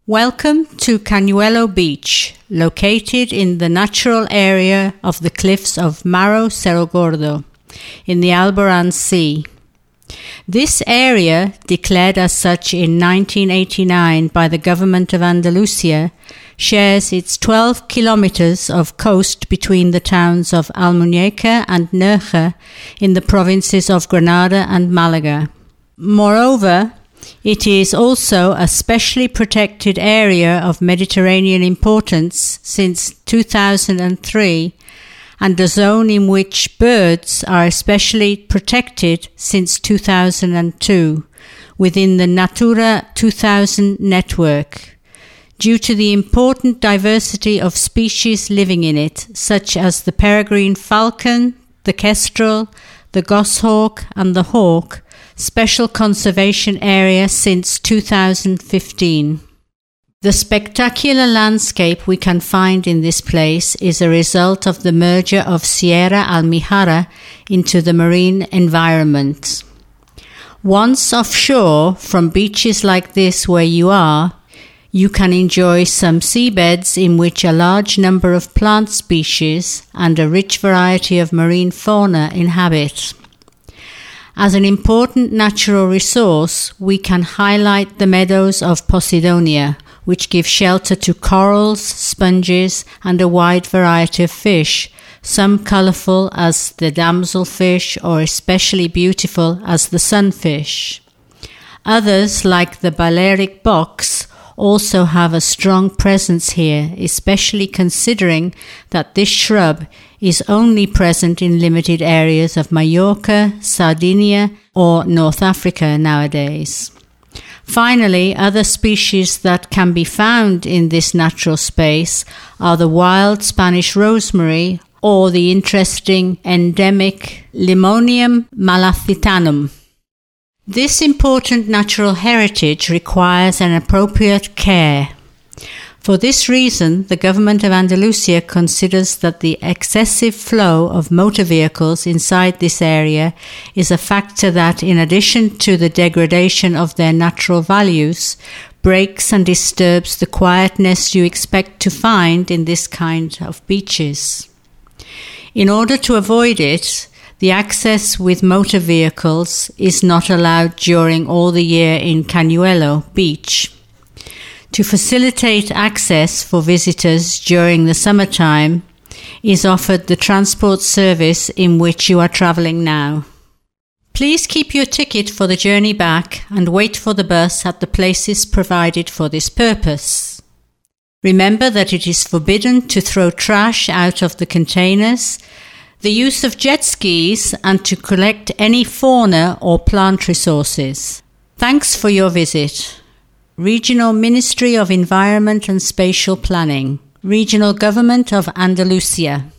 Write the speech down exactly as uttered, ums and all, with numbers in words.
Welcome to Cañuelo Beach, located in the natural area of the cliffs of Maro Cerro Gordo in the Alborán Sea. This area, declared as such in nineteen eighty-nine by the government of Andalusia, shares its twelve kilometers of coast between the towns of Almuñécar and Nerja in the provinces of Granada and Malaga. Moreover, it is also a specially protected area of Mediterranean importance since two thousand three and a zone in which birds are especially protected since two thousand two within the Natura two thousand network, due to the important diversity of species living in it, such as the peregrine falcon, the kestrel, the goshawk and the hawk, special conservation area since two thousand fifteen. The spectacular landscape we can find in this place is a result of the merger of Sierra Almijara into the marine environment. Once offshore, from beaches like this where you are, you can enjoy some seabeds in which a large number of plant species and a rich variety of marine fauna inhabit. As an important natural resource, we can highlight the meadows of Posidonia, which give shelter to corals, sponges, and a wide variety of fish, some colourful as the damselfish or especially beautiful as the sunfish. Others, like the Balearic box, also have a strong presence here, especially considering that this shrub is only present in limited areas of Mallorca, Sardinia, or North Africa nowadays. Finally, other species that can be found in this natural space are the wild Spanish rosemary or the interesting endemic Limonium malacitanum. This important natural heritage requires an appropriate care. For this reason, the government of Andalusia considers that the excessive flow of motor vehicles inside this area is a factor that, in addition to the degradation of their natural values, breaks and disturbs the quietness you expect to find in this kind of beaches. In order to avoid it, the access with motor vehicles is not allowed during all the year in Cañuelo Beach. To facilitate access for visitors during the summertime is offered the transport service in which you are travelling now. Please keep your ticket for the journey back and wait for the bus at the places provided for this purpose. Remember that it is forbidden to throw trash out of the containers, the use of jet skis, and to collect any fauna or plant resources. Thanks for your visit. Regional Ministry of Environment and Spatial Planning, Regional Government of Andalusia.